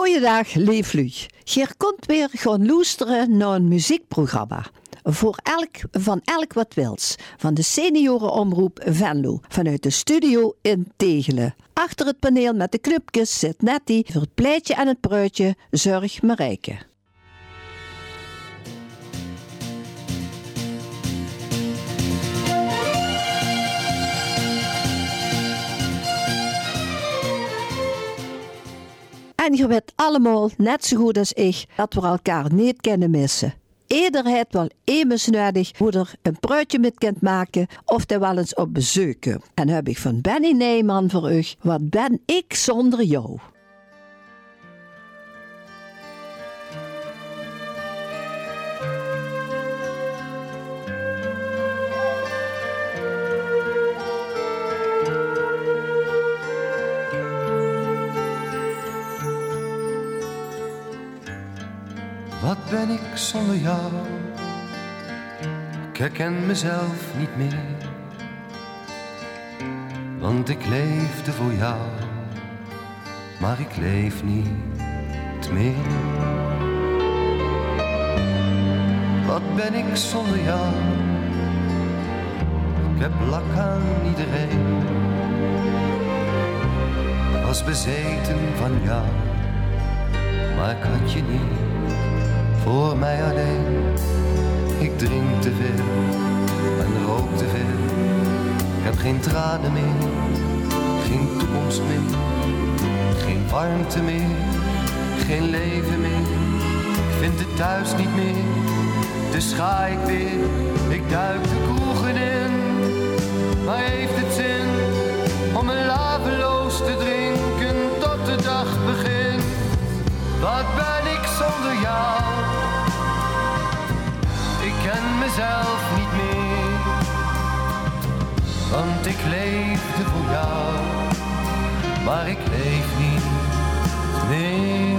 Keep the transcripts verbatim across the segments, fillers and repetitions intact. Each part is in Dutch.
Goeiedag, liefluch. Hier komt weer gaan luisteren naar een muziekprogramma. Voor elk, van elk wat wils. Van de seniorenomroep Venlo. Vanuit de studio in Tegelen. Achter het paneel met de knupjes zit Nettie. Voor het pleitje en het pruitje zorg Marijke. En je weet allemaal, net zo goed als ik, dat we elkaar niet kunnen missen. Ieder heeft wel eens nodig hoe er een pruitje met kunt maken of er wel eens op bezoek komt. En heb ik van Benny Nijman voor u, wat ben ik zonder jou? Wat ben ik zonder jou? Ik herken mezelf niet meer. Want ik leefde voor jou, maar ik leef niet meer. Wat ben ik zonder jou? Ik heb lak aan iedereen. Was bezeten van jou, maar ik had je niet. Voor mij alleen, ik drink te veel en rook te veel. Ik heb geen tranen meer, geen toekomst meer, geen warmte meer, geen leven meer. Ik vind het thuis niet meer, dus ga ik weer. Ik duik de kroegen in, maar heeft het zin om een laveloos te drinken tot de dag begint? Wat ben ik zonder jou? Ik ken mezelf niet meer, want ik leefde voor jou, maar ik leef niet meer.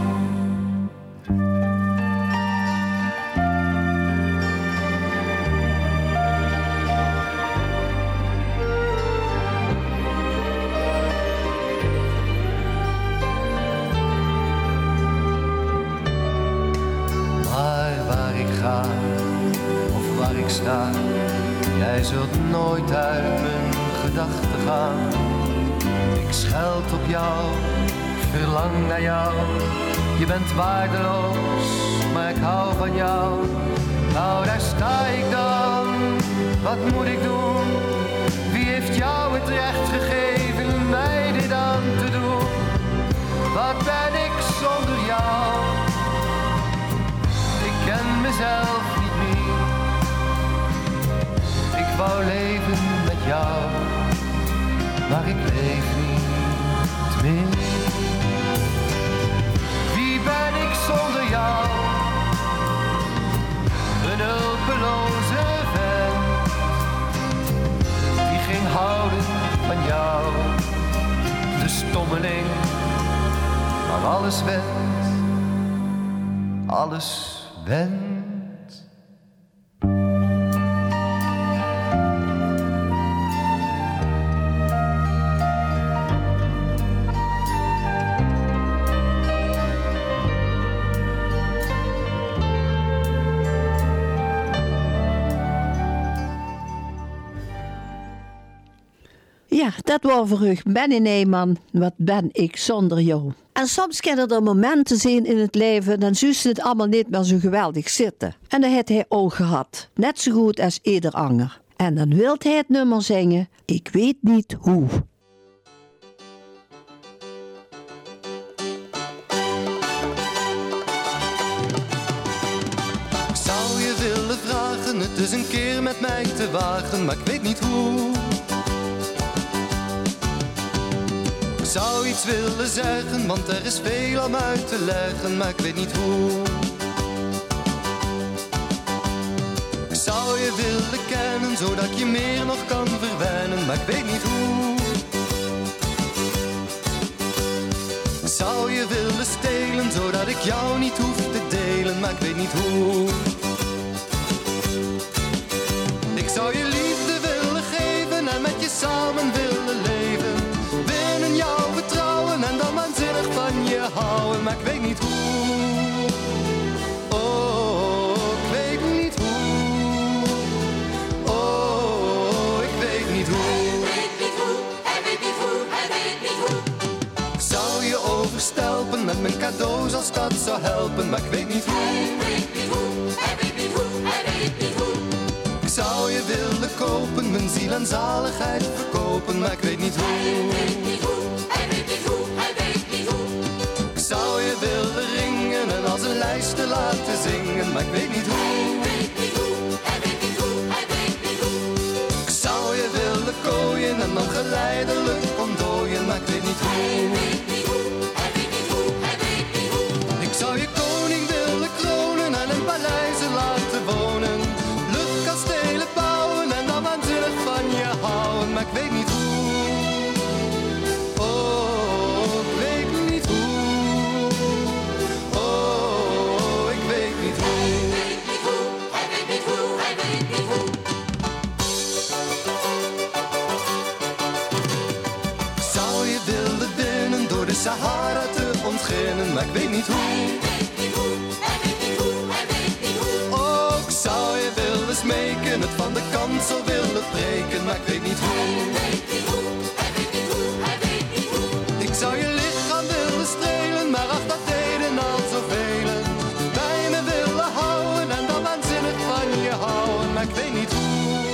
Sta. Jij zult nooit uit mijn gedachten gaan. Ik scheld op jou, verlang naar jou. Je bent waardeloos, maar ik hou van jou. Nou, daar sta ik dan. Wat moet ik doen? Wie heeft jou het recht gegeven mij dit aan te doen? Wat ben ik zonder jou? Ik ken mezelf niet meer. Ik wou leven met jou, maar ik leef niet meer. Wie ben ik zonder jou? Een hulpeloze vent, die ging houden van jou. De stommeling, maar alles went, alles went. Ja, dat was voor u. Benny Nijman, wat ben ik zonder jou? En soms kunnen er momenten zijn in het leven, dan zuist het allemaal niet meer zo geweldig zitten. En dat heeft hij ook gehad. Net zo goed als ieder ander. En dan wil hij het nummer zingen, ik weet niet hoe. Ik zou je willen vragen, het is een keer met mij te wagen, maar ik weet niet hoe. Ik zou iets willen zeggen, want er is veel om uit te leggen, maar ik weet niet hoe. Ik zou je willen kennen, zodat je meer nog kan verwennen, maar ik weet niet hoe. Ik zou je willen stelen, zodat ik jou niet hoef te delen, maar ik weet niet hoe. Ik zou je liefde willen geven en met je samen willen leven. Binnen jouw vertrouwen en dan waanzinnig van je houden. maar ik weet niet hoe. Oh, ik weet niet hoe. Oh, ik weet niet hoe. Hij weet niet hoe, hij weet niet hoe, hij weet niet hoe. Ik zou je overstelpen met mijn cadeaus als dat zou helpen, maar ik weet niet hoe. Hij weet niet hoe, hij weet niet hoe, hij weet niet hoe. Ik zou je willen kopen, mijn ziel en zaligheid verkopen, maar ik weet niet hoe. Hij weet niet hoe, hij weet niet hoe, hij weet niet hoe. Ik zou je willen ringen en als een lijstje laten zingen, maar ik weet niet hoe. Hij weet niet hoe, hij weet niet hoe, hij weet niet hoe. Ik zou je willen kooien en dan geleidelijk ontdooien, maar ik weet niet hoe. Hij weet niet hoe, hij weet niet hoe, hij weet niet hoe. Ik zou je koning willen kronen en in paleizen laten wonen, luchtkastelen bouwen en dan waanzinnig van je houden, maar ik weet niet hoe. Oh, ik weet niet hoe. Oh, ik weet niet hoe. Hij weet niet hoe, hij weet niet hoe, hij weet niet hoe. Ik zou je willen winnen door de Sahara te ontginnen, maar ik weet niet hoe. Hij weet niet hoe, hij weet niet hoe, hij weet niet hoe. Oh, ik zou je willen smeken, het van de kansel willen breken, maar ik weet niet hoe. Hij weet niet hoe, hij weet niet hoe, hij weet niet hoe. Ik zou je lichaam willen strelen, maar ach, dat deden al zoveel. Bij me willen houden en dan waanzinnig van je houden, maar ik weet niet hoe.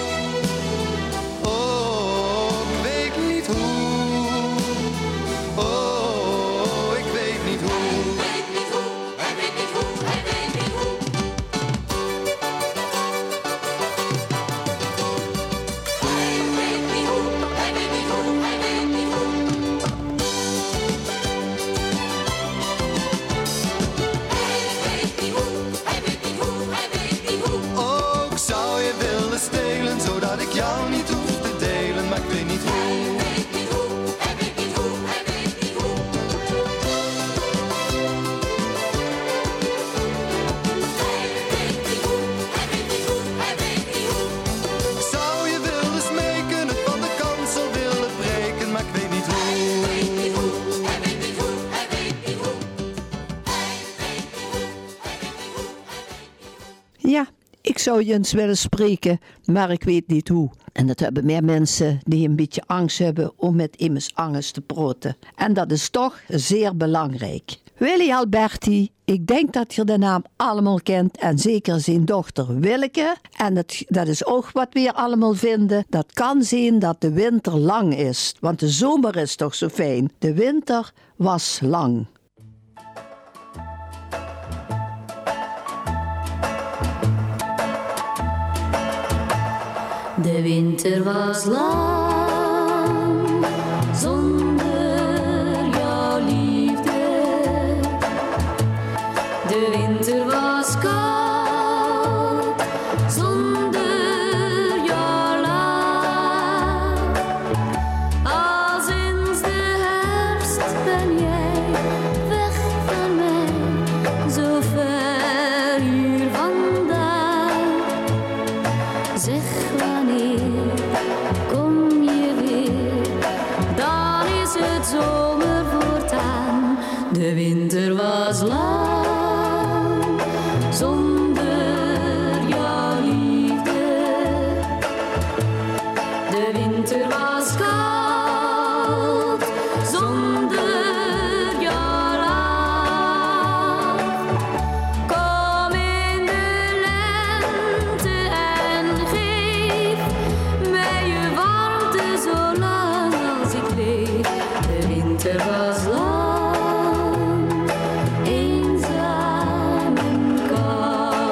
Oh, ik weet niet hoe. Oh, ik weet niet hoe. Hij weet niet hoe, hij weet niet hoe, hij weet niet hoe. Hij weet niet hoe, hij weet niet hoe, hij weet niet hoe. Hij weet niet hoe, hij weet niet hoe, hij weet niet hoe. Oh, ik zou je willen stelen, zodat ik jou niet hoef te delen, maar ik weet niet hoe. Hij weet niet hoe, hij weet niet hoe, hij weet niet hoe. Hij weet niet hoe, hij weet niet hoe, hij weet niet hoe. Ik zou je willen smeken, het van de kansel willen breken, maar ik weet niet hoe. Hij weet niet hoe, hij weet niet hoe, hij weet niet hoe. Hij weet niet hoe, hij weet niet hoe, hij weet niet hoe. Ja, ik zou je eens willen spreken, maar ik weet niet hoe. En dat hebben meer mensen die een beetje angst hebben om met immers angst te praten. En dat is toch zeer belangrijk. Willy Alberti, ik denk dat je de naam allemaal kent en zeker zijn dochter Willeke. En dat, dat is ook wat we hier allemaal vinden. Dat kan zijn dat de winter lang is, want de zomer is toch zo fijn. De winter was lang. De winter was lang, zonder jouw liefde. De winter was koud, zonder jouw lach. Al sinds de herfst ben jij weg van mij, zo ver hier vandaan. Zeg wanneer kom je weer, dan is het zomer voortaan. De winter was lang, zonder jouw liefde. De winter was koud, zonder jouw lach. Kom in de lente en geef mij je warmte zolang als ik leef. De winter was lang, eenzaam en koud.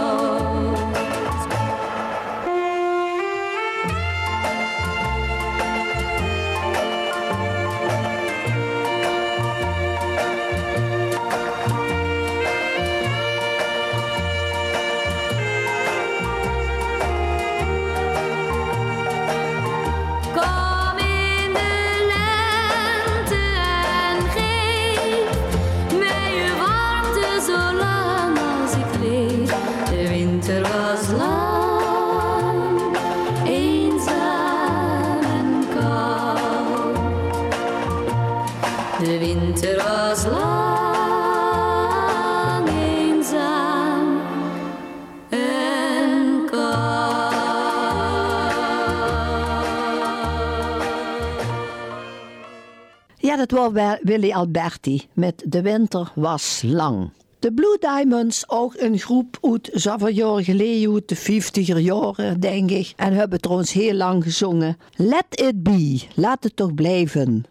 dat was bij Willy Alberti met De winter was lang. De Blue Diamonds, ook een groep uit zoveel jaar geleden, uit de vijftiger jaren, denk ik. En hebben trouwens heel lang gezongen. Let it be, laat het toch blijven.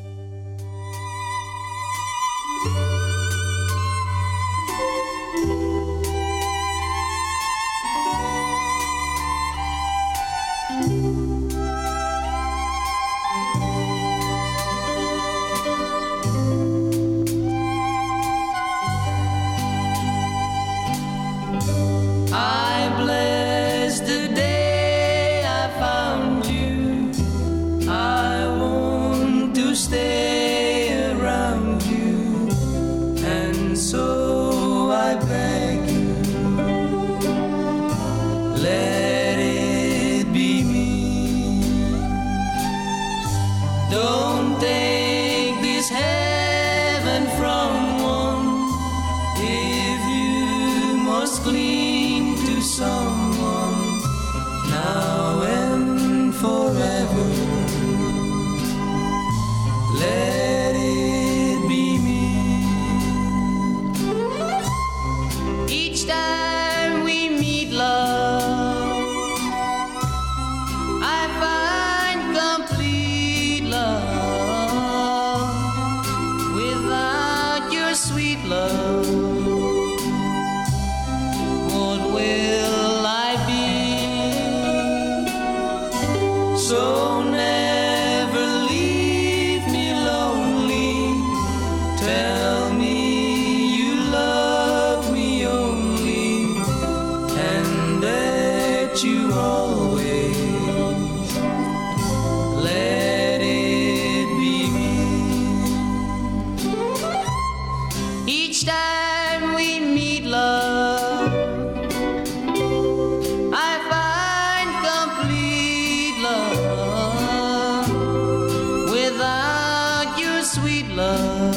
I bless the day I found you. I want to stay around you, and so I beg you, let it be me. Don't take this heaven from one if you must cling to someone now and forever. Let it be me. Each time we meet, love, I find complete love. Without your sweet love, what will I be? So never leave me lonely. Tell me you love me only, and that you always let it be me. Each time we meet, love, I find complete love. Without your sweet love,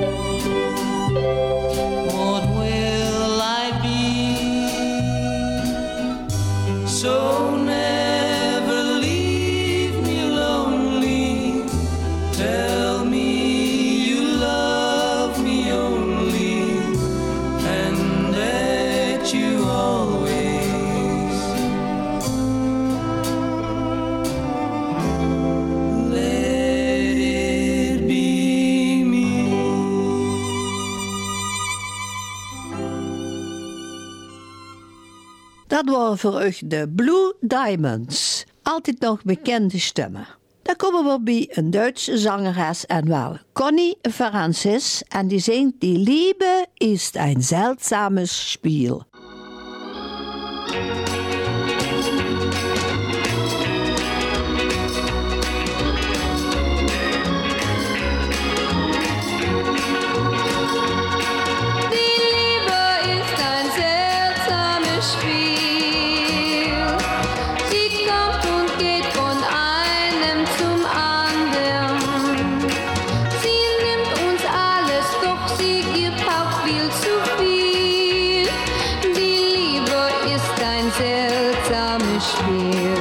what will I be? So never leave me lonely. Tell me you love me only, and that you always let it be me. Dat waren voor u de Blue Diamonds. Altijd nog bekende stemmen. Dan komen we bij een Duitse zangeres en wel Conny Francis. En die zingt Die Liebe ist ein seltsames Spiel. Die Liebe ist ein seltsames Spiel. Sie kommt und geht von einem zum anderen. Sie nimmt uns alles, doch sie gibt auch viel zu viel. Die Liebe ist ein seltsames Spiel.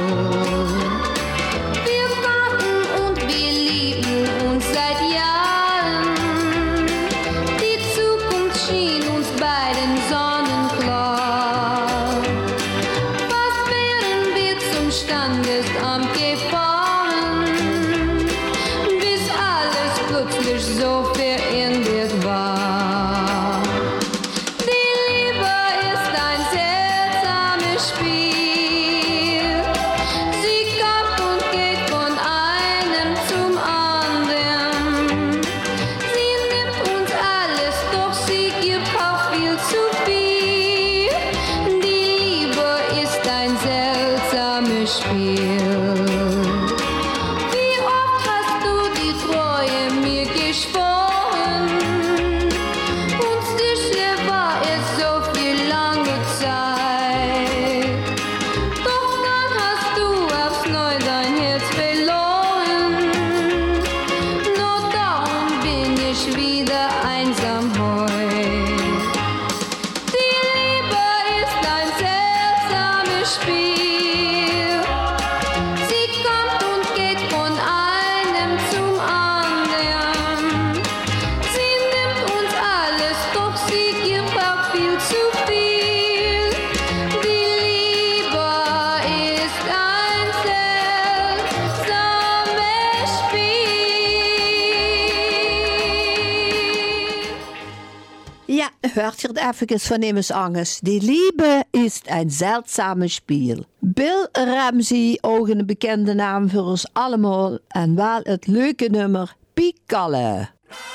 Wir warten und wir lieben uns seit Jahren. Die Zukunft schien uns beiden sonnenklar. Was wären wir zum Standesamt gefahren, bis alles plötzlich so verändert war? Die Liebe ist ein seltsames Spiel. Sie kommt und geht von einem zum anderen. Sie nimmt uns alles, doch sie gibt auch viel zu viel. Die Liebe ist ein seltsames Spiel. Wie oft hast du die Treue mir geschworen? Und sicher war es so viel lange Zeit. Doch dann hast du aufs Neue dein Herz verloren. Nur darum bin ich wieder einsam heut. viel zu viel. Die Liebe ist ein seltsames Spiel. Ja, hört ihr even von dem Anges. Die Liebe ist ein seltsames Spiel. Bill Ramsey, ook een bekende naam voor ons allemaal. En wel het leuke nummer Pigalle.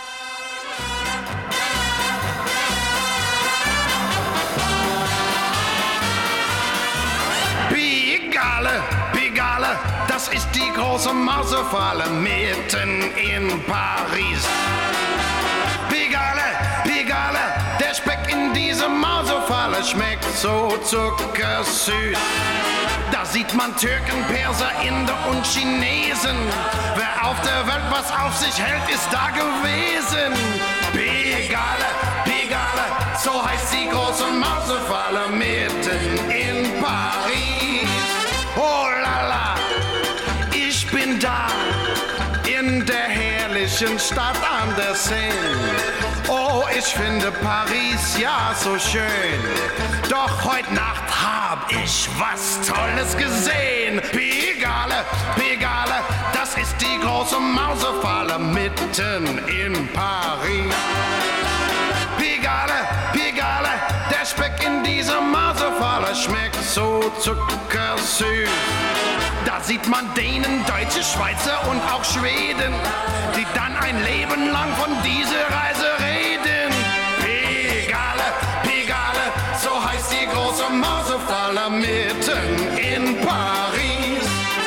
Pigalle, Pigalle, das ist die große Mausefalle mitten in Paris. Pigalle, Pigalle, der Speck in dieser Mausefalle schmeckt so zuckersüß. Da sieht man Türken, Perser, Inder und Chinesen. Wer auf der Welt was auf sich hält, ist da gewesen. Pigalle, Pigalle, so heißt die große Mausefalle mitten in Paris. Oh la la, ich bin da in der herrlichen Stadt an der Seine. Oh, ich finde Paris ja so schön. Doch heute Nacht hab ich was Tolles gesehen. Pigalle, Pigalle, das ist die große Mausefalle mitten in Paris. Pigalle, Pigalle, der Speck in dieser Mausefalle schmeckt so zuckersüß. Da sieht man Dänen, Deutsche, Schweizer und auch Schweden, die dann ein Leben lang von dieser Reise reden. Pigalle, Pigalle, so heißt die große Mausefalle mitten in Paris.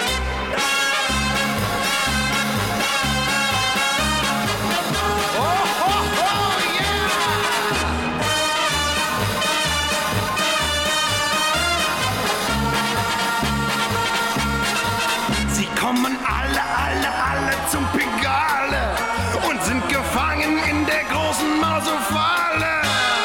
Oh, oh, oh, yeah! Sie kommen alle, alle, alle zum Pigalle und sind gefangen in der großen Mausefalle.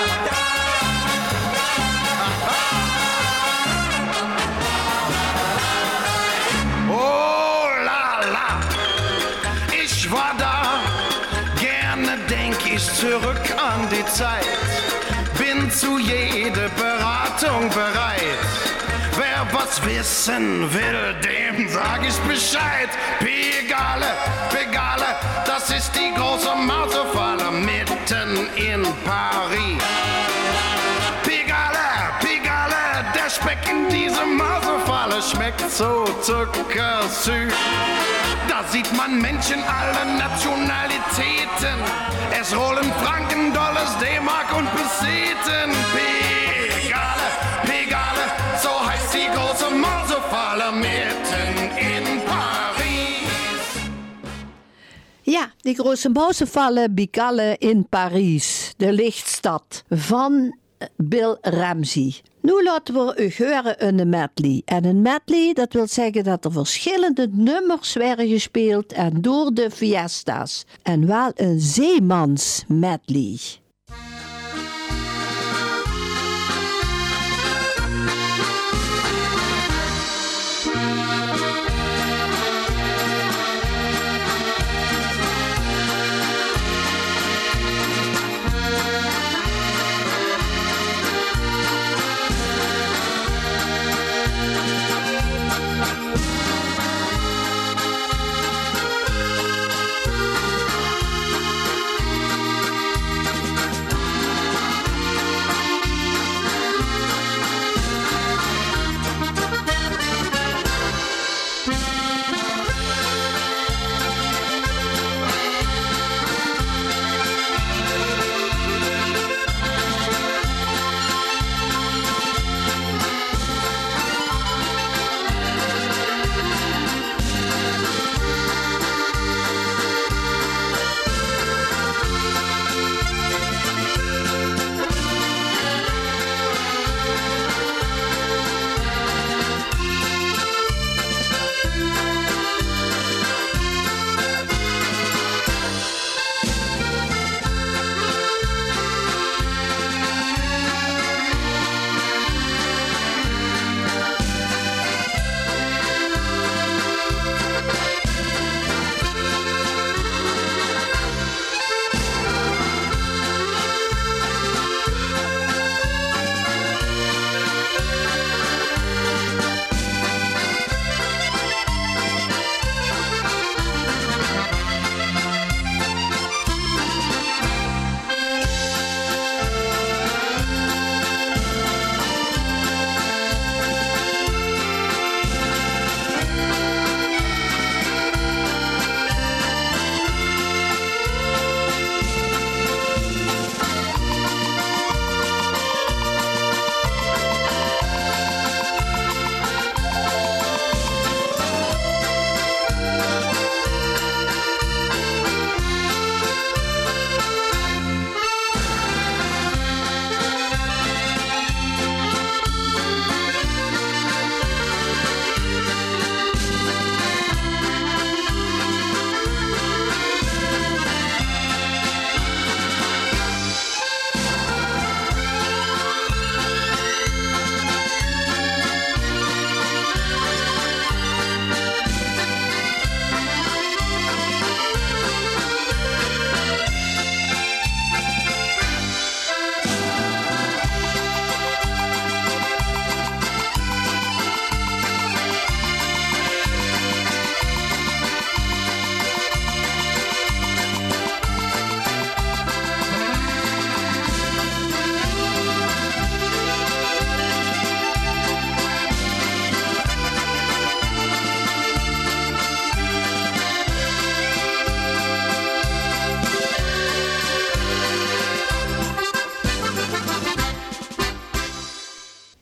Oh la la, ich war da, gerne denk ich zurück an die Zeit, bin zu jeder Beratung bereit. Wer was wissen will, dem sag ich Bescheid. Pigalle, Pigalle, das ist die große Mausefalle mitten in Paris. Pigalle, Pigalle, der Speck in dieser Mausefalle schmeckt so zuckersüß. Da sieht man Menschen aller Nationalitäten. Es rollen Franken, Dollars, D-Mark und Peseten. Pigalle, Pigalle, so heißt die große Mausefalle mitten in Paris. Ja, die große Mausefalle Pigalle in Paris. De lichtstad van Bill Ramsey. Nu laten we u horen een medley. En een medley, dat wil zeggen dat er verschillende nummers werden gespeeld en door de fiesta's. En wel een zeemans medley.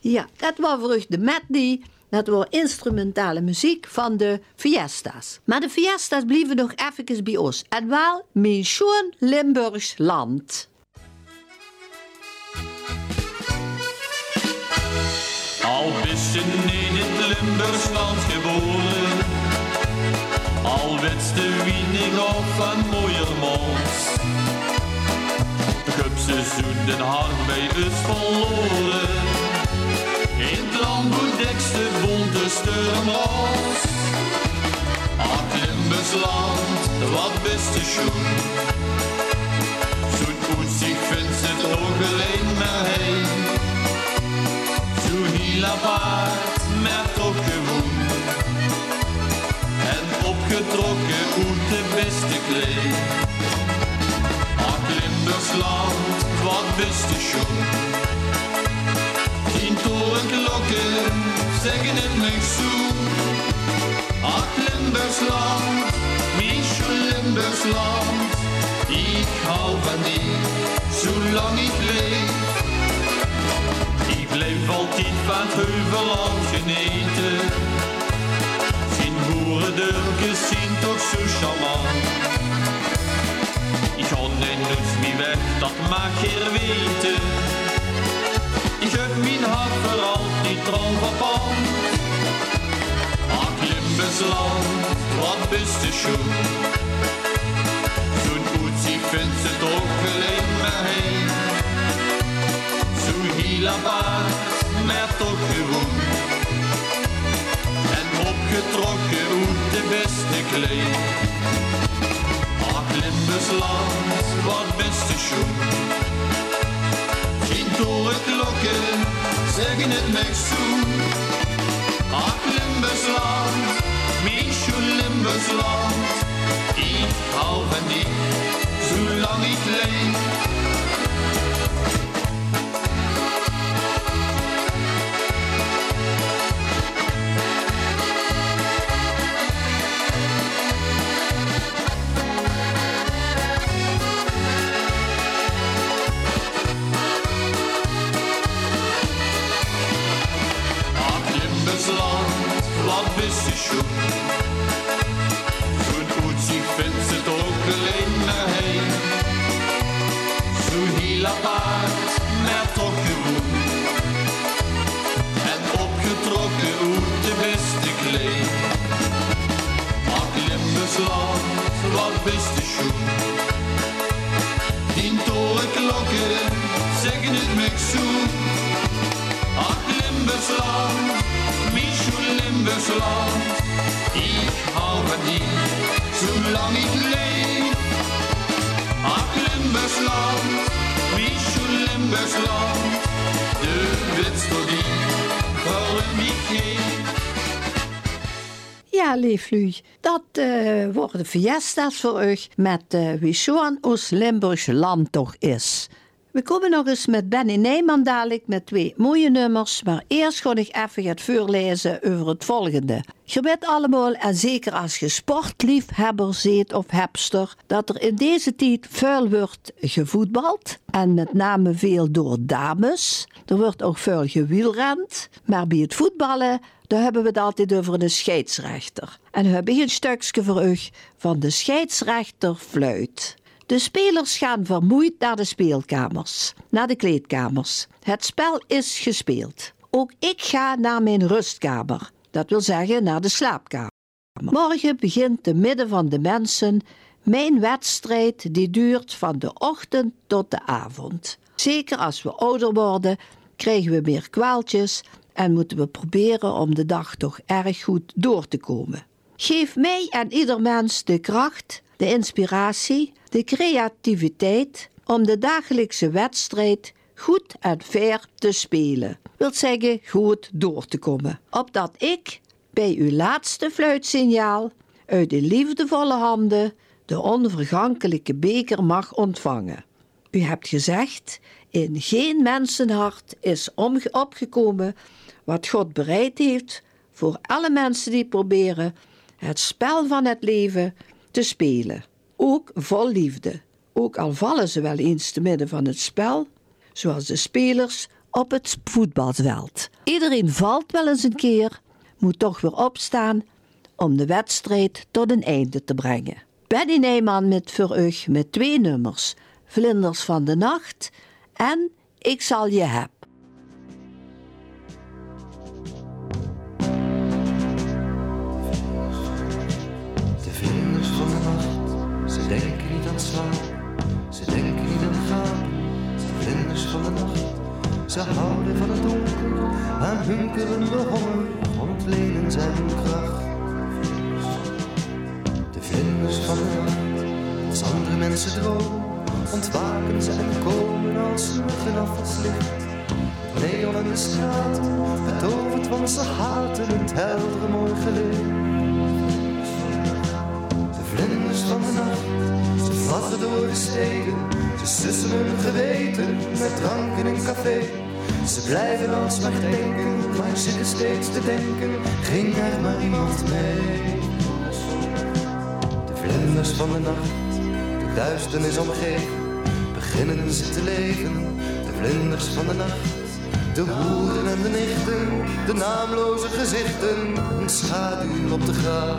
Ja, dat was voor u de medley. Dat was instrumentale muziek van de Fiesta's. Maar de Fiesta's blijven nog even bij ons. En wel mijn schoon Limburgs land. Al bist je in het Limburgsland geboren, al wist de weinig of een mooier mond. Gupseizoen den hart bij us verloren, in het land boedekste bonte steurmos. Ach Limburgsland, wat bist de schoen, zo'n uitzicht vindt het ook alleen maar heen. Heel apart, maar toch gewoon. En opgetrokken uit de beste klee. Ach Limburgsland, wat beste schoen. Tien torenklokken zeggen het me zo. Ach Limburgsland, mijn schoon Limburgsland. Ik hou van die, zolang ik leef. Ik bleef altijd van het heuvelland genieten. Zijn boerendurkjes zijn toch zo charmant. Ik ga niet meer weg, dat mag je weten. Ik heb mijn hart voor altijd trouw verpand. Ach Limburgsland, wat bist de schoen. Zo'n uitzicht vindt ze toch alleen maar heen. Heel apart, maar toch gewoon. En opgetrokken uit de beste klee. Ach Limburgsland, wat beste schoen. Geen torenklokken zeggen het me zo. Ach Limburgsland, mijn schoon Limburgsland. Ik hou van die, zolang ik leef. Wat bist de schoen. Zo'n uitzicht vindt ze ook alleen maar heen. Zo heel apart, maar toch gewoon. En opgetrokken uit de beste klee. Ach Limburgsland, wat bist de schoen. Tien torenklokken zeggen het me zo. Ach Limburgsland, mijn schoon Limburgsland. Ik hou van die, zolang ik leef. Ach Limburgsland, mijn schoon Limburgsland. De witste die voor mij geeft. Ja, lieflu, dat uh, worden fiesta's voor u met uh, wie zo'n ons Limburgse land toch is. We komen nog eens met Benny Nijman dadelijk met twee mooie nummers, maar eerst ga ik even het voorlezen over het volgende. Je weet allemaal, en zeker als je sportliefhebber ziet of hebster, dat er in deze tijd veel wordt gevoetbald en met name veel door dames. Er wordt ook veel gewielrend, maar bij het voetballen, daar hebben we het altijd over de scheidsrechter. En we hebben een stukje voor u van de scheidsrechterfluit. De spelers gaan vermoeid naar de speelkamers, naar de kleedkamers. Het spel is gespeeld. Ook ik ga naar mijn rustkamer, dat wil zeggen naar de slaapkamer. Morgen begint te midden van de mensen mijn wedstrijd die duurt van de ochtend tot de avond. Zeker als we ouder worden, krijgen we meer kwaaltjes en moeten we proberen om de dag toch erg goed door te komen. Geef mij en ieder mens de kracht, de inspiratie, de creativiteit om de dagelijkse wedstrijd goed en fair te spelen. Wil zeggen goed door te komen. Opdat ik bij uw laatste fluitsignaal uit de liefdevolle handen de onvergankelijke beker mag ontvangen. U hebt gezegd, in geen mensenhart is omge- opgekomen wat God bereid heeft voor alle mensen die proberen het spel van het leven te spelen. Ook vol liefde. Ook al vallen ze wel eens te midden van het spel, zoals de spelers op het voetbalveld. Iedereen valt wel eens een keer, moet toch weer opstaan om de wedstrijd tot een einde te brengen. Benny Nijman met voor u met twee nummers. Vlinders van de nacht en Ik zal je heb. De vlinders van de nacht, ze denken niet aan slaap, ze denken niet aan gapen. De vlinders van de nacht, ze houden van het donker, aan hunkerende honger, ontlenen zij hun kracht. De vlinders van de nacht, als andere mensen dromen, ontwaken ze en komen als muggen af het licht. Neon in de straat, betoverd, want ze haten het heldere morgenlicht. De vlinders van de nacht, ze vlaggen door de steden, ze sussen hun geweten met drank in een café. Ze blijven alsmaar denken, maar zitten steeds te denken, ging er maar iemand mee. De vlinders van de nacht, de duisternis omgeven, beginnen ze te leven. De vlinders van de nacht, de hoeren en de nichten, de naamloze gezichten, een schaduw op de graaf.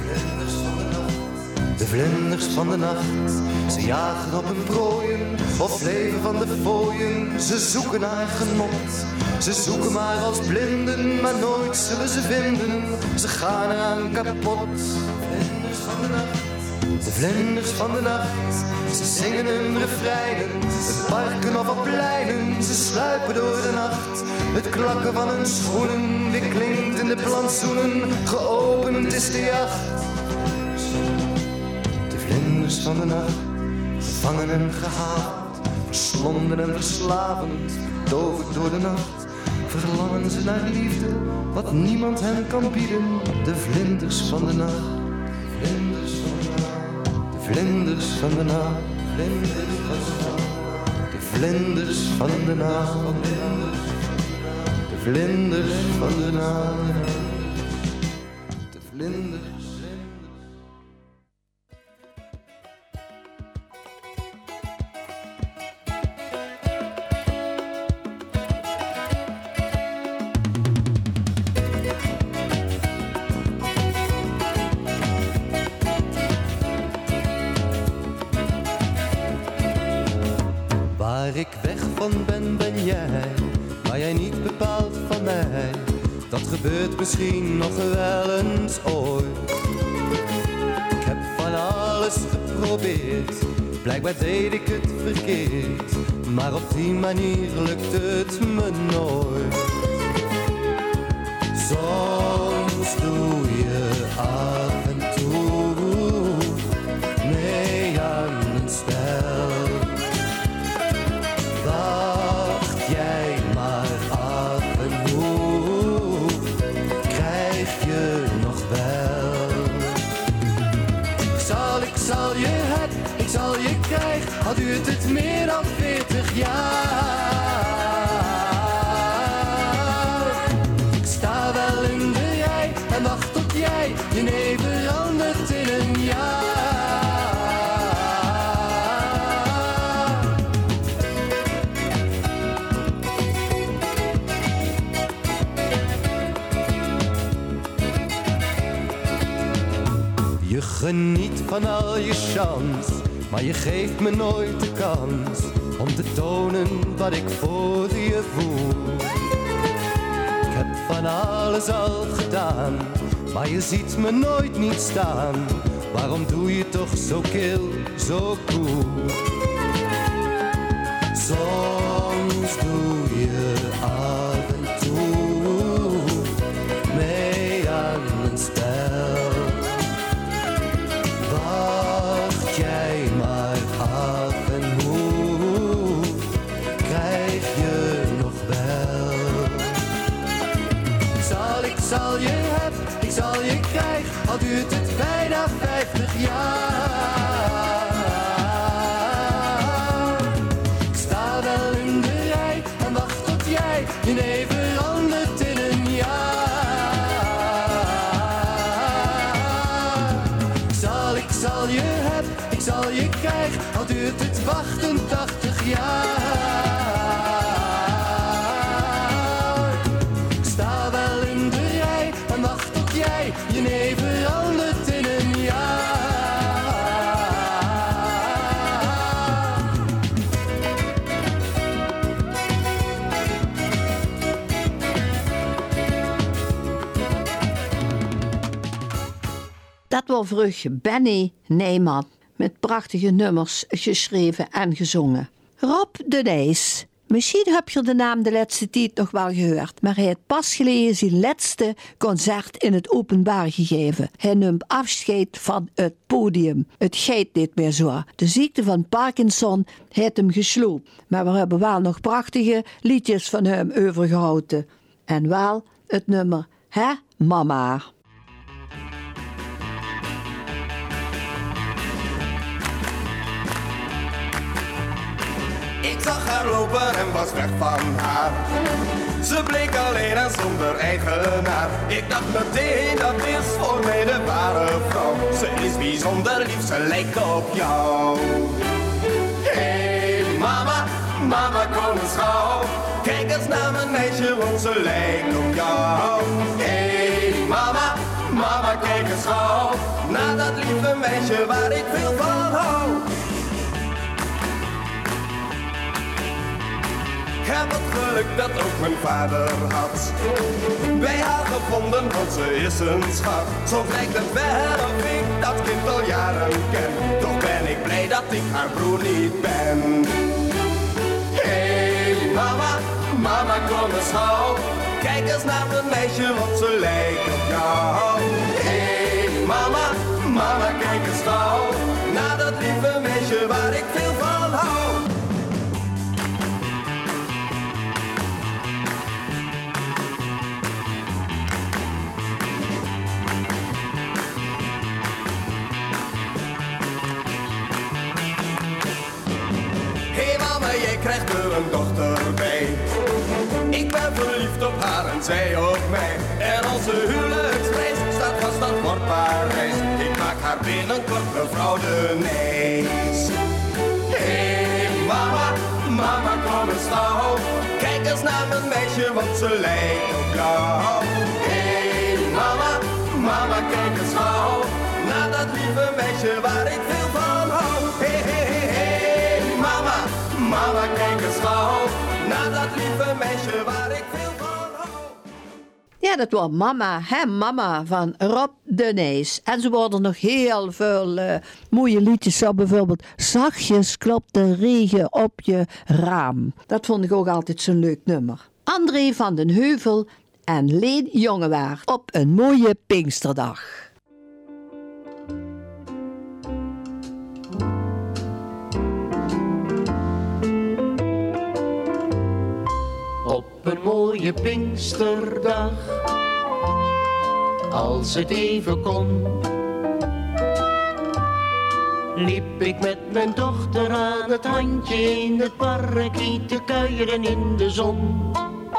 De vlinders van de nacht, ze jagen op hun prooien, of leven van de fooien. Ze zoeken naar genot, ze zoeken maar als blinden, maar nooit zullen ze vinden. Ze gaan eraan kapot. Vlinders van de nacht, de vlinders van de nacht, ze zingen hun refreinen, het parken of op pleinen. Ze sluipen door de nacht, het klakken van hun schoenen weer klinkt in de plantsoenen. Geopend is de jacht. De vlinders van de nacht, gevangen en gehaald, verslonden en verslavend, betoverd door de nacht. Verlangen ze naar liefde, wat niemand hen kan bieden. De vlinders van de nacht, vlinders van de nacht, de vlinders van de nacht, vlinders van de nacht, de vlinders van de nacht, de vlinders van de nacht, de vlinders. Waar ik weg van ben, ben jij, maar jij niet bepaald van mij. Dat gebeurt misschien nog wel eens ooit. Ik heb van alles geprobeerd, blijkbaar deed ik het verkeerd, maar op die manier lukt het me nooit. Soms doe je af en toe mee aan een spel. Wacht jij maar af en hoe krijg je nog wel. Ik zal, ik zal je heb, ik zal je krijgen, al duurt het meer dan veertig jaar. Ik sta wel in de rij en wacht tot jij je nee verandert in een jaar. Je geniet van al je chance, maar je geeft me nooit de kans om te tonen wat ik voor je voel. Ik heb van alles al gedaan, maar je ziet me nooit niet staan. Waarom doe je toch zo kil, zo cool? Soms doe je af en toe mee aan een spel. Wacht jij maar af en hoe krijg je nog wel. Ik zal, ik zal je heb, ik zal je krijgen, al duurt het bijna vijftig jaar. Ik sta wel in de rij en wacht tot jij je nee verandert in een jaar. Ik zal je heb, ik zal je krijgen, al duurt het wachtentachtig jaar. Dat was vroeg Benny Neyman. Met prachtige nummers geschreven en gezongen. Rob de Nijs. Misschien heb je de naam de laatste tijd nog wel gehoord. Maar hij heeft pas geleden zijn laatste concert in het openbaar gegeven. Hij neemt afscheid van het podium. Het gaat niet meer zo. De ziekte van Parkinson heeft hem gesloopt. Maar we hebben wel nog prachtige liedjes van hem overgehouden. En wel het nummer Hè Mama. Ik zag haar lopen en was weg van haar. Ze bleek alleen en zonder eigenaar. Ik dacht meteen, dat is voor mij de ware vrouw. Ze is bijzonder lief, ze lijkt op jou. Hey mama, mama kom eens gauw. Kijk eens naar mijn meisje, want ze lijkt op jou. Hey mama, mama kijk eens gauw. Naar dat lieve meisje waar ik veel van hou. Ik heb het geluk dat ook mijn vader had bij haar gevonden, want ze is een schat. Zo lijkt het wel of ik dat kind al jaren ken. Toch ben ik blij dat ik haar broer niet ben. Hey mama, mama kom eens gauw. Kijk eens naar mijn meisje, want ze lijkt op jou. Hey mama, mama kijk eens gauw. Naar dat lieve meisje waar ik veel van hou. Jij krijgt er een dochter bij. Ik ben verliefd op haar en zij op mij. En onze huwelijksreis staat vast, dat wordt Parijs. Ik maak haar binnenkort mevrouw de Nijs. Hey mama, mama kom eens gauw. Kijk eens naar mijn meisje, want ze lijkt op jou. Hey mama, mama kijk eens gauw. Naar dat lieve meisje waar ik veel van hou. Hey hey hey hey mama. Mama, kijk eens gauw naar dat lieve meisje waar ik veel van hou. Ja, dat was Mama, hè Mama van Rob de Nijs. En zo worden nog heel veel uh, mooie liedjes. Zo bijvoorbeeld Zachtjes klopt de regen op je raam. Dat vond ik ook altijd zo'n leuk nummer. André van den Heuvel en Leen Jongewaard op een mooie Pinksterdag. Op een mooie Pinksterdag, als het even kon, liep ik met mijn dochter aan het handje in het park te kuieren in de zon.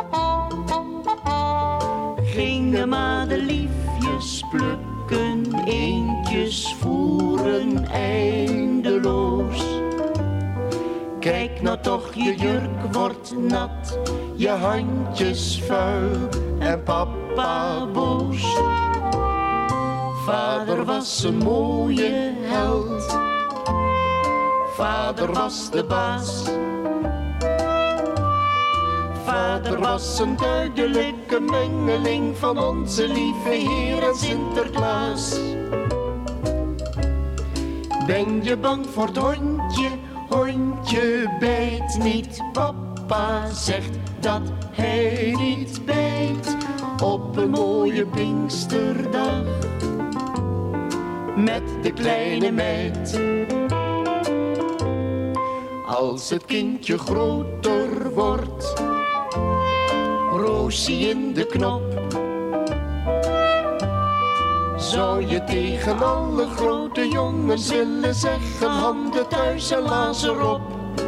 Gingen madeliefjes plukken, eendjes voeren eindeloos. Kijk nou toch, je jurk wordt nat, je handjes vuil en papa boos. Vader was een mooie held, vader was de baas. Vader was een duidelijke mengeling van onze lieve Heer en Sinterklaas. Ben je bang voor het hondje? Hondje bijt niet, papa zegt dat hij niet bijt. Op een mooie Pinksterdag met de kleine meid. Als het kindje groter wordt, Roosie in de knop, zou je tegen alle grote jongens willen zeggen: handen thuis en lazer op.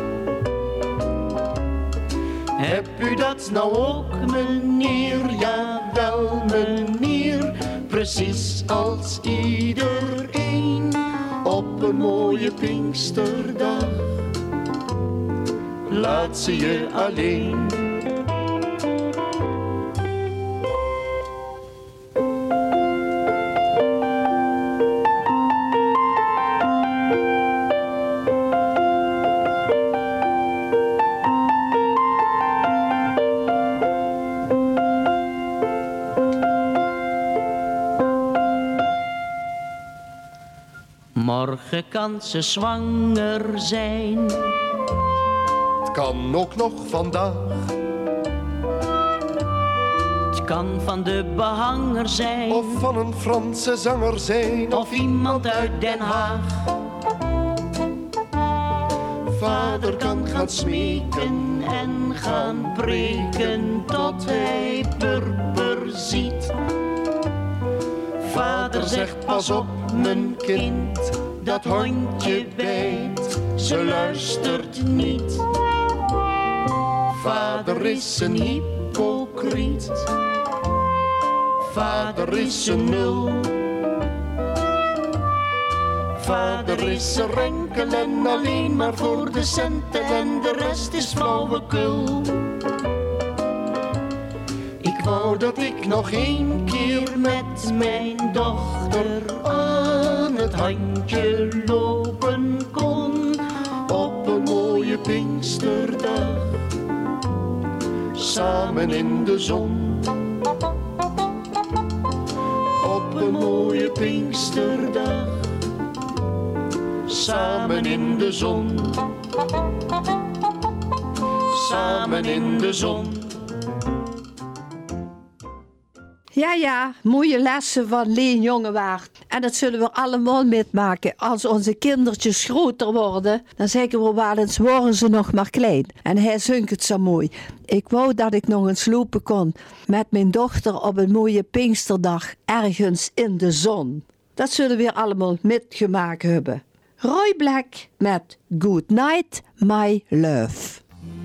Heb u dat nou ook, meneer? Jawel, meneer, precies als iedereen. Op een mooie Pinksterdag laat ze je alleen. Morgen kan ze zwanger zijn. Het kan ook nog vandaag. Het kan van de behanger zijn. Of van een Franse zanger zijn. Of iemand uit Den Haag. Vader kan gaan smeken en gaan preken tot hij purper ziet. Vader zegt pas op mijn kind, dat hondje bijt, ze luistert niet. Vader is een hypocriet, vader is een nul. Vader is er enkel en alleen maar voor de centen en de rest is flauwekul. Ik wou dat ik nog één keer met mijn dochter aan het handje lopen kon op een mooie Pinksterdag, samen in de zon. Op een mooie Pinksterdag, samen in de zon, samen in de zon. Ja, ja, mooie lessen van Leen Jongewaard. En dat zullen we allemaal metmaken. Als onze kindertjes groter worden, dan zeggen we wel eens, worden ze nog maar klein. En hij zingt het zo mooi. Ik wou dat ik nog eens lopen kon met mijn dochter op een mooie Pinksterdag ergens in de zon. Dat zullen we allemaal metgemaakt hebben. Roy Black met Good Night, My Love.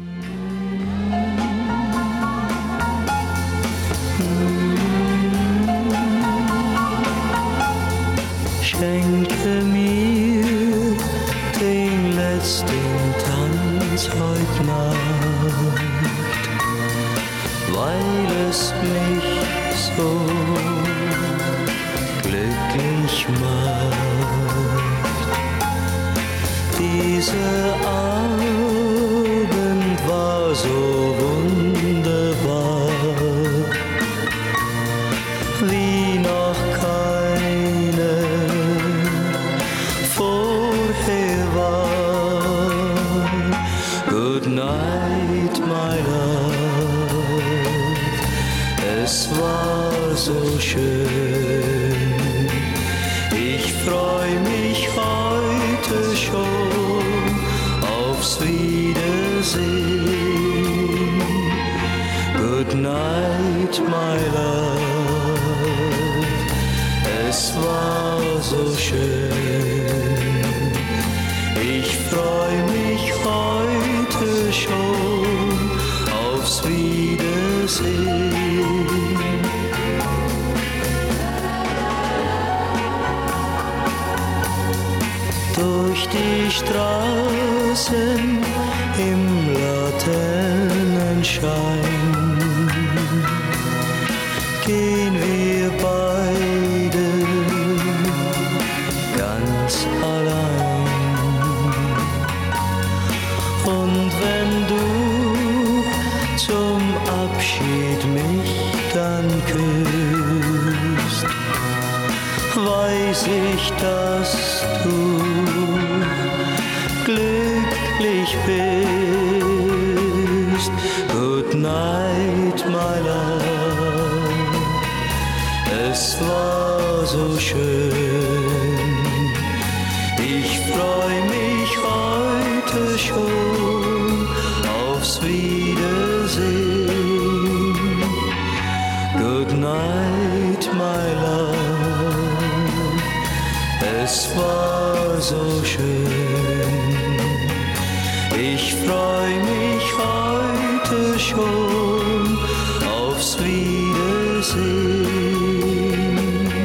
Schenke mir den letzten Tanz heut Nacht, weil es mich so glücklich macht. Dieser Abend war so wunderbar, wie noch keine vorher war. Good night, my love, es war so schön. Ich freu mich heute schon aufs Wiedersehen. Good night, my love, es war so schön. Ich freu mich heute schon aufs Wiedersehen. Durch die Straßen im Laternenschein gehen wir beide ganz allein. Und wenn du zum Abschied mich dann küsst, weiß ich, dass du glücklich bist. Good night, my love, es war so schön. Ich freu mich heute schon aufs Wiedersehen. Good night, my love, es war so schön. Ich freu mich heute schon aufs Wiedersehen.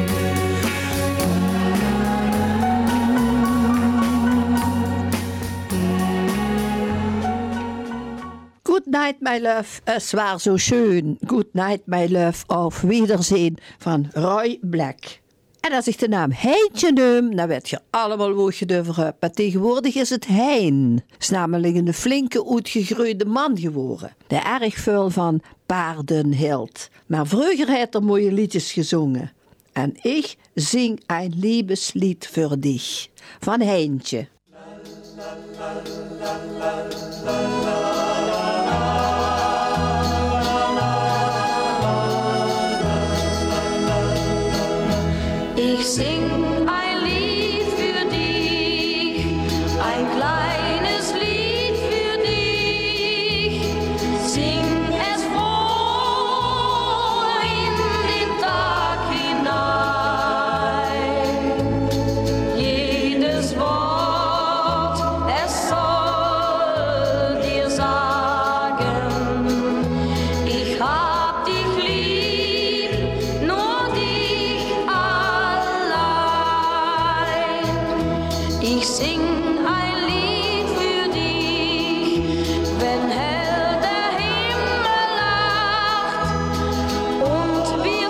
Good night, my love, es war so schön. Good night, my love, auf Wiedersehen van Roy Black. En als ik de naam Heintje neem, dan weet je allemaal hoe je erover hebt. Maar tegenwoordig is het Hein. Is namelijk een flinke, uitgegroeide man geworden. De erg veel van paarden hield. Maar vroeger heeft er mooie liedjes gezongen. En ich sing ein Liebeslied für dich. Van Heintje. Ich sing ein Lied für dich, ein kleines Lied für dich. Sing es froh in den Tag hinein. Jedes Wort, es soll dir sagen, ich hab dich lieb, nur dich allein. Ich sing ein Lied für dich, wenn hell der Himmel lacht und wir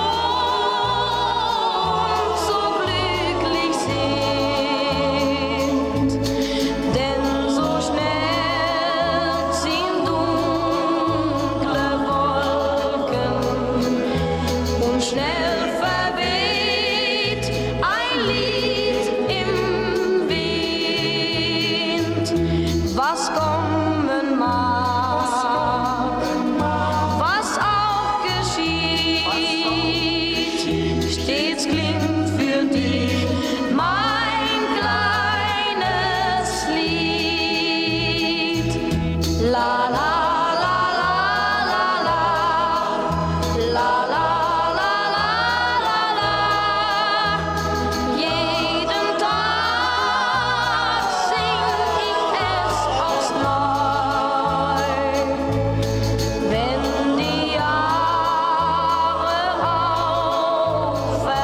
froh und so glücklich sind. Denn so schnell ziehen dunkle Wolken und schnell verweht ein Lied im Wind. Was kommen mag, was auch geschieht, stets klingt für dich mein kleines Lied. La la la la la la, la la la la la la. Jeden Tag sing ich es aufs Neu. Wenn die Jahre auch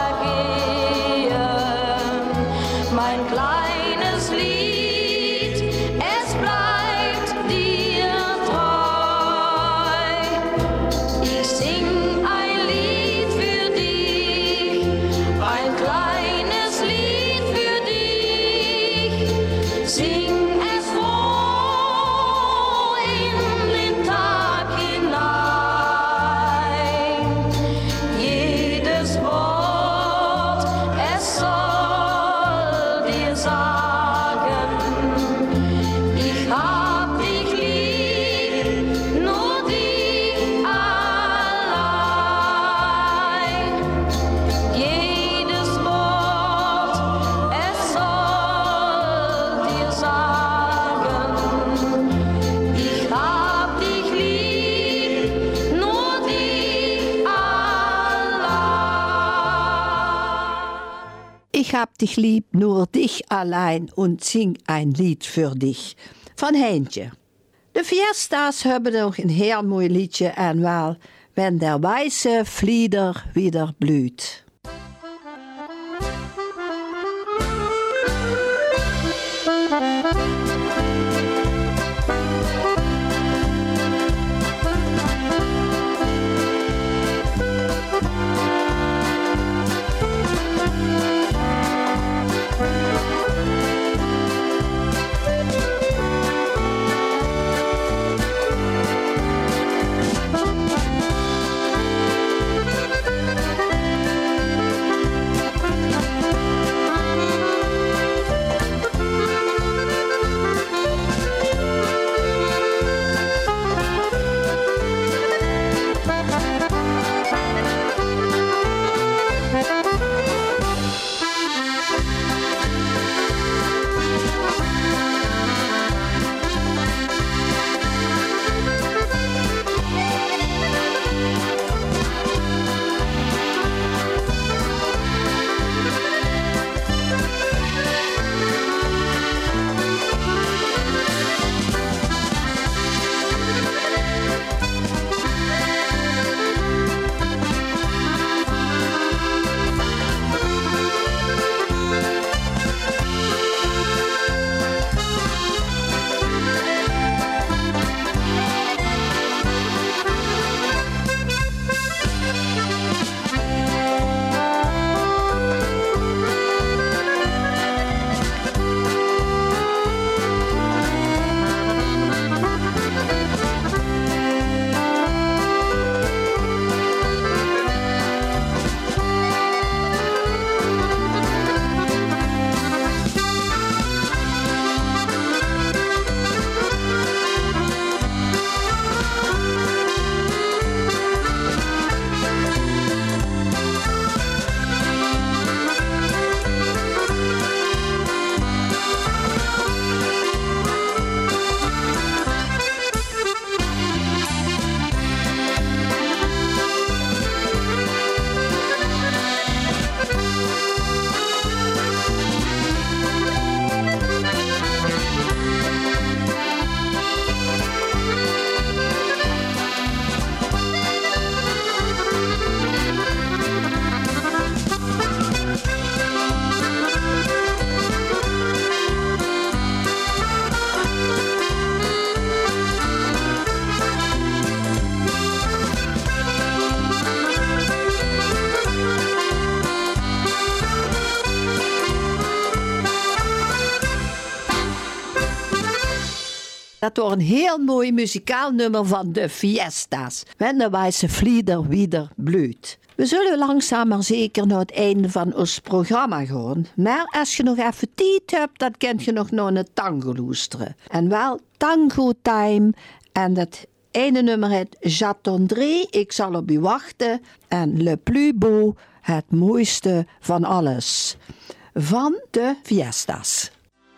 vergehen, mein kleines Lied, es bleibt dir treu. Ich sing ein Lied für dich, ein kleines Lied für dich. Sing es froh in den Tag hinein. Jedes Wort, es soll dir sagen, ich hab dich lieb, nur dich allein. Jedes Wort, es soll dir sagen, ich hab dich lieb, nur dich allein. Ich hab dich lieb, nur dich allein und sing ein Lied für dich. Van Heintje. De Fiesta's hebben nog een heel mooi liedje en wel Wenn der weiße Flieder wieder blüht. Dat was een heel mooi muzikaal nummer van de Fiesta's. Wenn de wijze vlieder wieder blüht. We zullen langzaam maar zeker naar het einde van ons programma gaan. Maar als je nog even tijd hebt, dan kun je nog naar een tango luisteren. En wel Tango Time. En dat ene nummer heet J'attendrai, ik zal op u wachten. En Le Plus Beau, het mooiste van alles. Van de Fiesta's.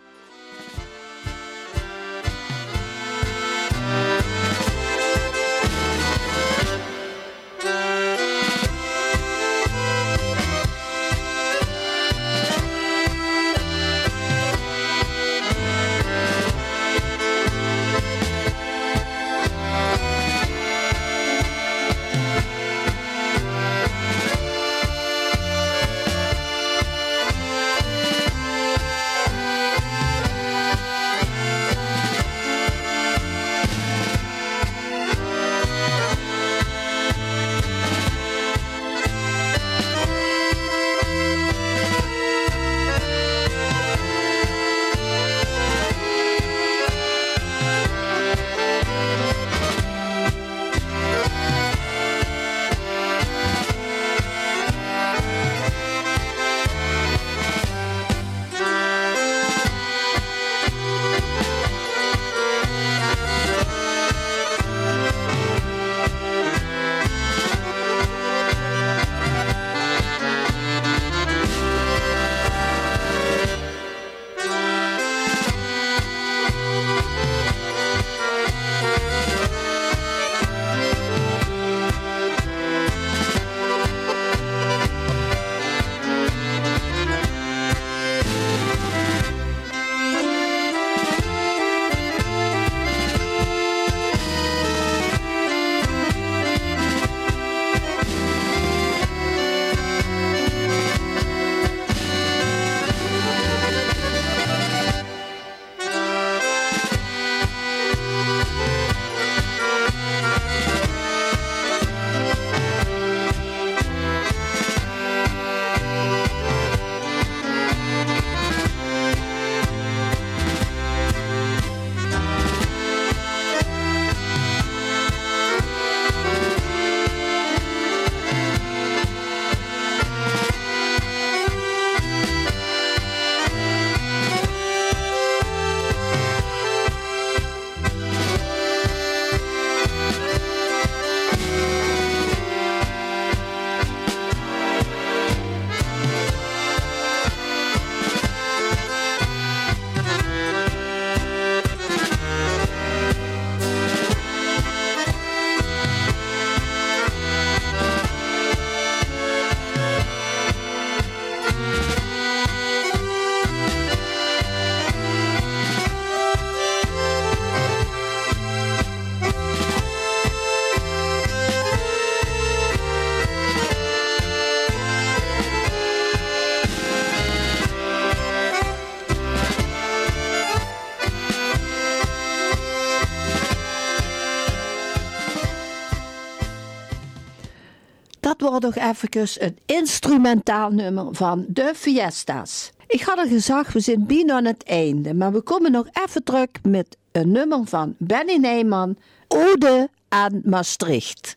Dat wordt nog even een instrumentaal nummer van de Fiesta's. Ik had al gezegd, we zijn bijna aan het einde. Maar we komen nog even terug met een nummer van Benny Neyman, Ode aan Maastricht.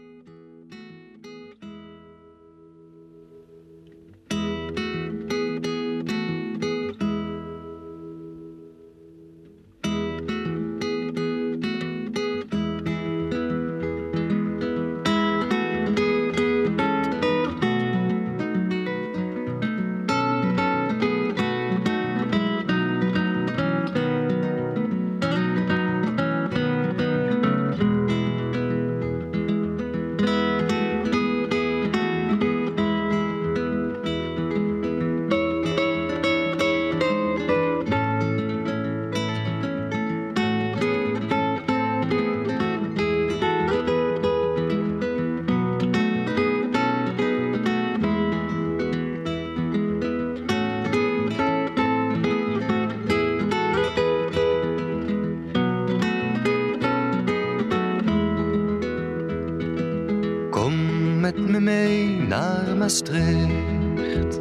met me mee naar Maastricht.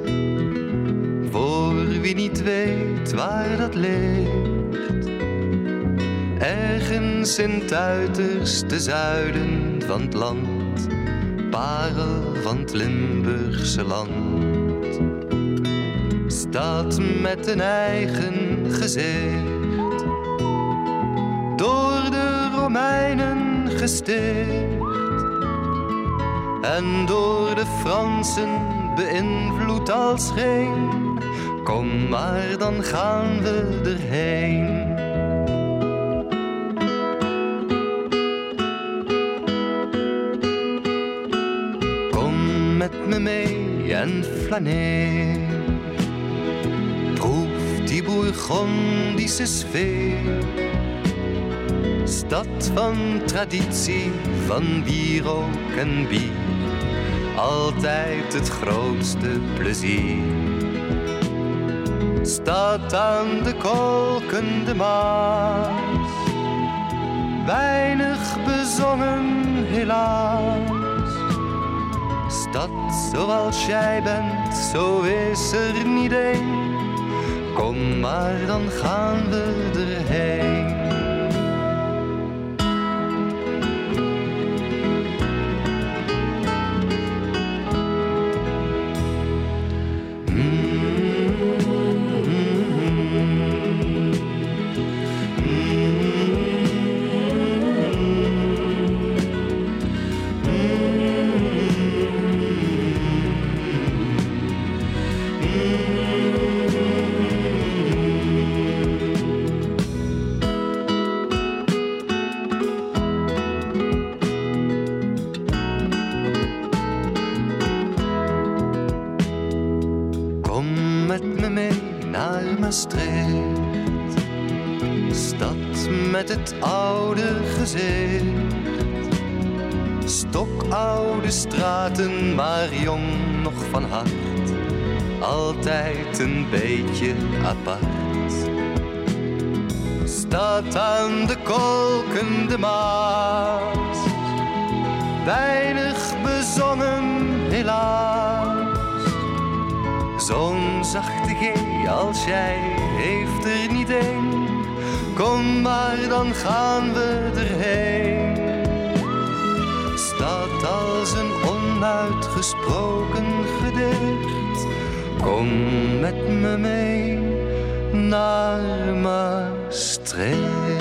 Voor wie niet weet waar dat ligt. Ergens in het uiterste zuiden van het land, parel van het Limburgse land, staat met een eigen gezicht, door de Romeinen gesticht en door de Fransen beïnvloed als geen. Kom maar, dan gaan we erheen. Kom met me mee en flaneer, proef die Bourgondische sfeer. Stad van traditie, van wierook en bier, altijd het grootste plezier. Staat aan de kolkende Maas, weinig bezongen helaas. Stad zoals jij bent, zo is er niet één. Kom maar, dan gaan we erheen. Stad met het oude gezicht, stokoude straten, maar jong nog van hart, altijd een beetje apart. Staat aan de kolkende Maas, weinig bezongen helaas. Zo'n zachte G als jij heeft er niet één. Kom maar, dan gaan we erheen. Staat als een onuitgesproken gedicht. Kom met me mee naar Maastricht.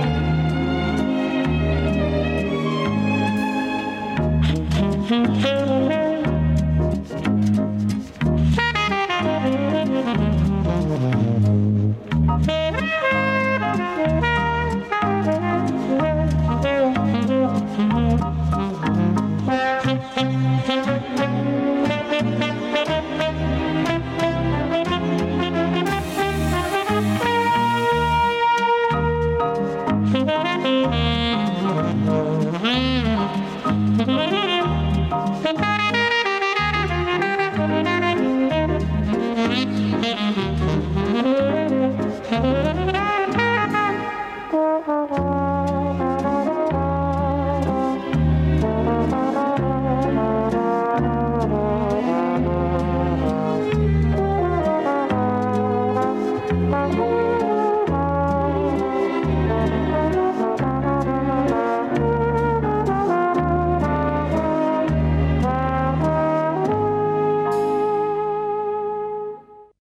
Mm-hmm.